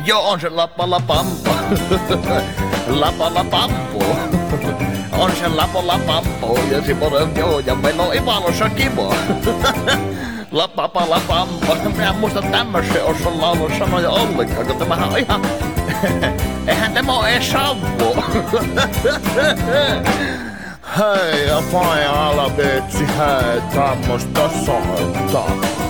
Joo, on se Lapalla Pampo. Lapalla Pampo. On se Lapalla Pampo ja Simonen joo, ja meillä on Ivalossa Kimo. Lapapala Pampo. Minä en muista tämmöisen osan laulun sanoja ollenkaan, kun tämähän on ihan... Eihän tämä ole edes Sampo. Hei, ja faija alavetsi, hei, tämmöstä soittaa.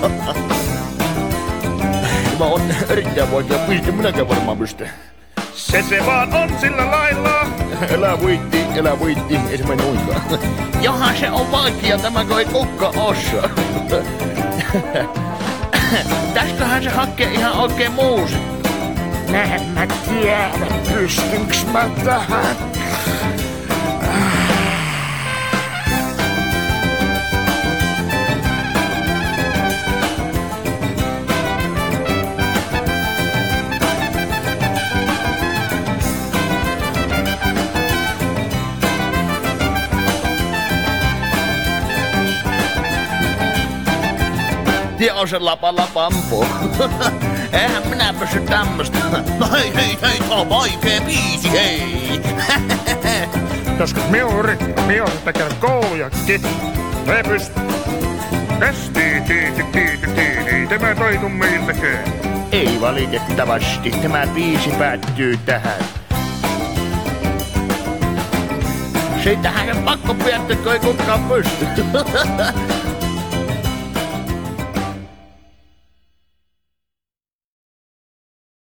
Mä oon erittäin vaikea pisti, minäkään varmaan pystyn. Se vaan on sillä lailla. Elä voitti, ei se mene noinkaan. Johan se on vaikea, tämäkö ei kukka osaa. Täsköhän se hakee ihan oikein muusikko. Mä tiedä, pystynks mä tähän. Ja on se Lapalla Pampo. Eihän minä pysy tämmöstä. No hei, tää on vaikee biisi, hei. Joskus miuri tekee koulujakin. Me pystyy. Tämä toitu meiltäkään. Ei valitettavasti, tämä biisi päättyy tähän. Siitähän on pakko päättää, kun ei kukaan pysty.